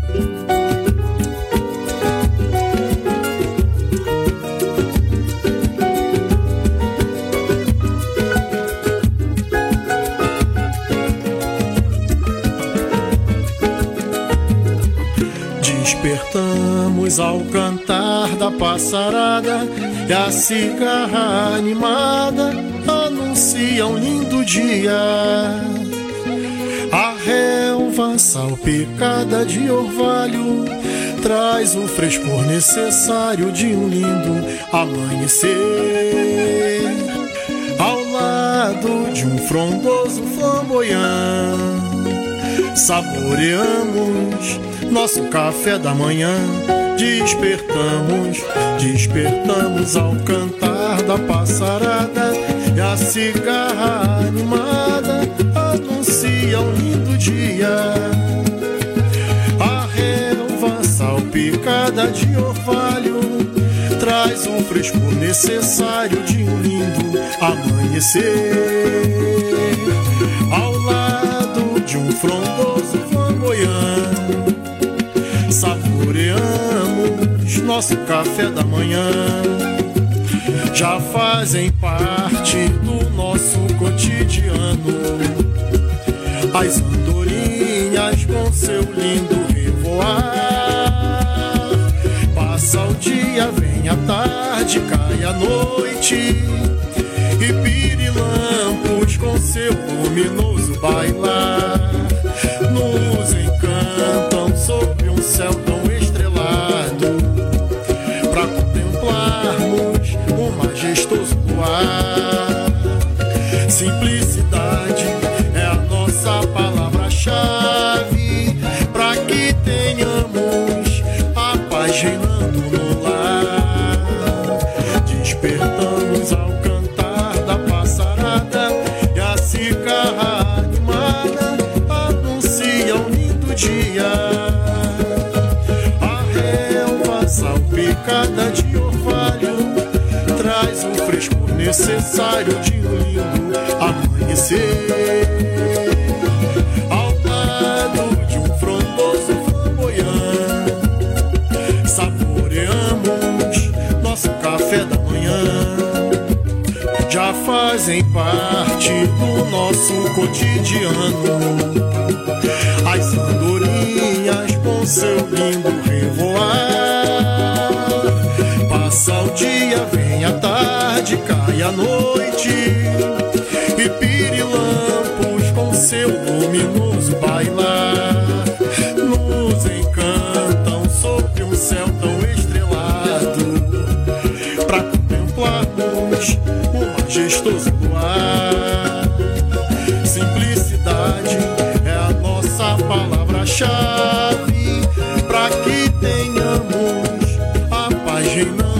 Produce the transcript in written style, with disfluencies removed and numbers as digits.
Despertamos ao cantar da passarada e a cigarra animada anuncia um lindo dia. A relva salpicada de orvalho traz o frescor necessário de um lindo amanhecer. Ao lado de um frondoso flamboyant, saboreamos nosso café da manhã. Despertamos ao cantar da passarada e a cigarra animada anuncia um lindo dia. A relva salpicada de orvalho traz o frescor necessário de um lindo amanhecer. Ao lado de um frondoso flamboyant, saboreamos nosso café da manhã. Já fazem parte do nosso cotidiano as andorinhas com seu lindo revoar. Passa o dia, vem a tarde, cai a noite, e pirilampos com seu luminoso bailar nos encantam sob um céu tão estrelado, pra contemplarmos o majestoso luar. Simplicidade é a nossa palavra-chave, pra que tenhamos a paz reinando no lar. Despertamos ao cantar da passarada e a cigarra animada anuncia um lindo dia. A relva salpicada de orvalho traz o frescor necessário de um lindo amanhecer. Ao lado de um frondoso flamboyant, saboreamos nosso café da manhã. Já fazem parte do nosso cotidiano as andorinhas com seu lindo revoar. Passa o dia, vem a tarde, cai a noite, e pirilampos com seu luminoso bailar nos encantam sob um céu tão estrelado, pra contemplarmos o majestoso luar. Simplicidade é a nossa palavra-chave, pra que tenhamos a paz reinando